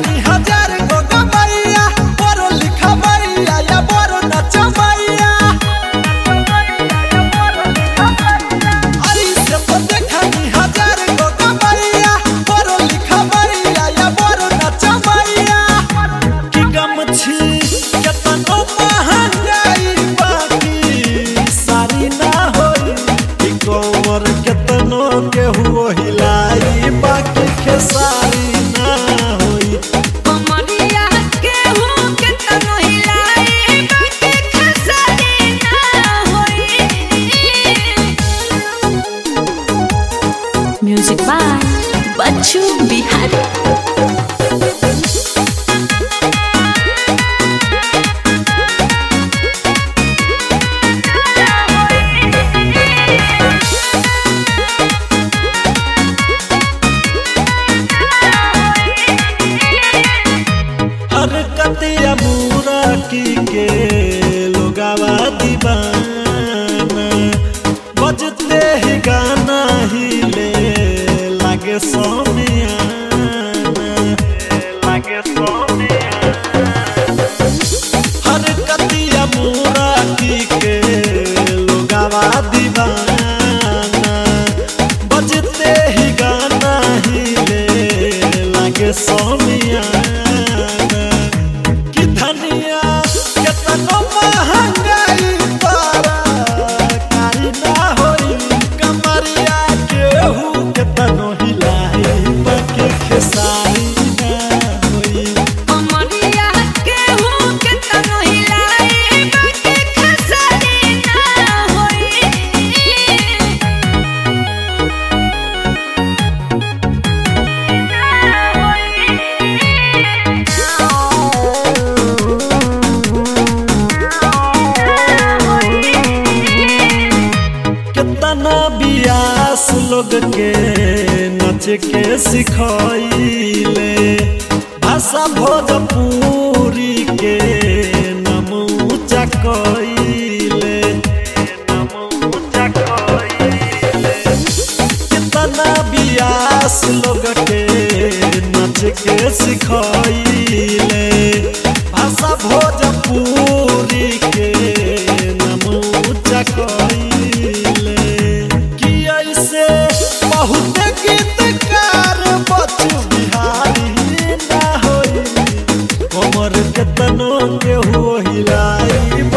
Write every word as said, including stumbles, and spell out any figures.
देखनी हजार गो गमैया बड़ लिखा मैया या बड़ नचा मैया ऐसे तो देखनी हजार गो गमैया बड़ लिखा मैया या बड़ नचा मैया कि गमछी केतनो महंगाई बाकी सारी ना होई कि कोमर केतनो केहू हिलाई बाकी खेसारी ना होई कमरिया केहू केतनो हिलाई बाकी खेसारी ना होई। Music by Bachchu Bihari. कतिया बुरा की के लोगावा दीवाना बजते ही गाना ही ले लागे सोनियाना लागे सोनियाना हर कतिया बुरा की के लोगावा दीवाना बजते ही गाना ही ले लागे सोनियाना धनिया केतनो महंगाई पारा कारी ना होई कमरिया केहू केतनो हिलाई बाकी खेसारी ना होई कमरिया केहू केतनो हिलाई बाकी खेसारी ना होई। कितना बियास लोग के नच के सिखाइले भाषा भोजपुरी के नाम ऊंचा कइले नाम ऊंचा कइले कितना बियास लोग के नच के सिखाइले भाषा भोजपुरी के नाम ऊंचा कइले बहुत गीतकार बच्चू बिहारी ना होई कमर केतनो केहू हिलाई।